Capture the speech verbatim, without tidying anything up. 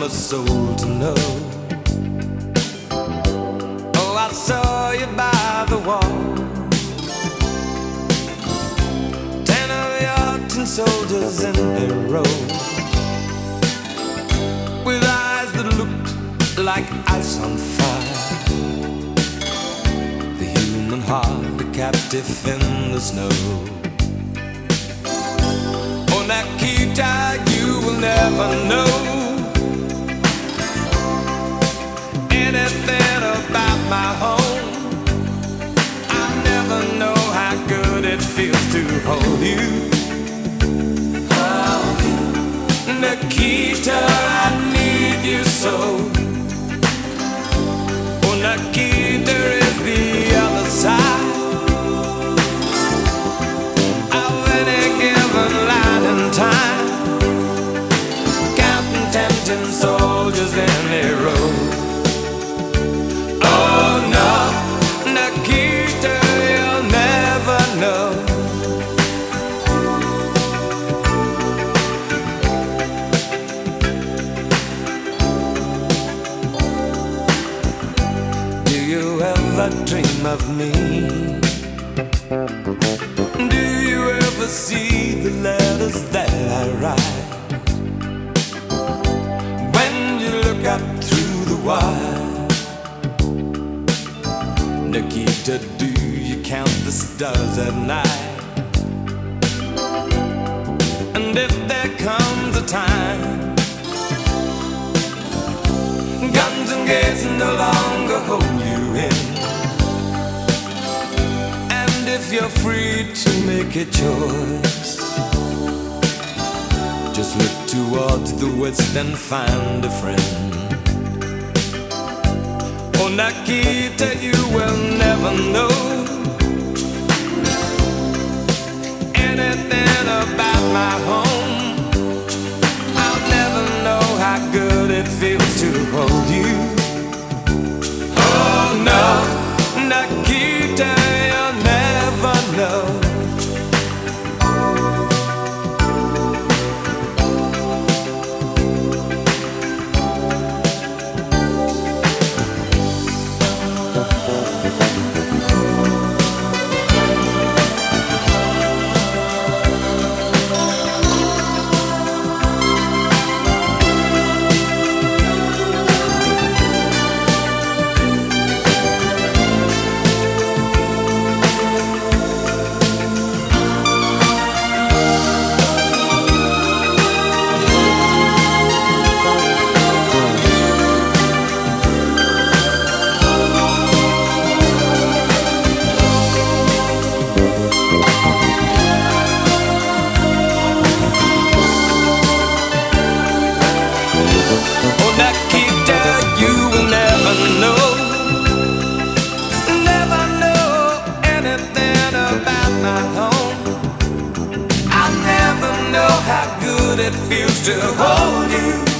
I'm a soul to know. Oh, I saw you by the wall, ten of your tin soldiers in a row, with eyes that looked like ice on fire. The human heart, a captive in the snow. Oh, Nikita, you will never know anything about my home. I'll never know how good it feels to hold you. Oh, Nikita, I need you so. Oh, Nikita is the other side of any given line in time, counting tempting soldiers in a row. Oh no, Nikita, you'll never know. Do you ever dream of me? Do you ever see the letters that I write? When you look up through the wire, Nikita, do you count the stars at night? And if there comes a time guns and gates no longer hold you in, and if you're free to make a choice, just look towards the west and find a friend. Oh, Nikita, you will never know anything about my home. I'll never know how good it feels to hold you. Oh no, Nikita, you'll never know. It feels to hold you.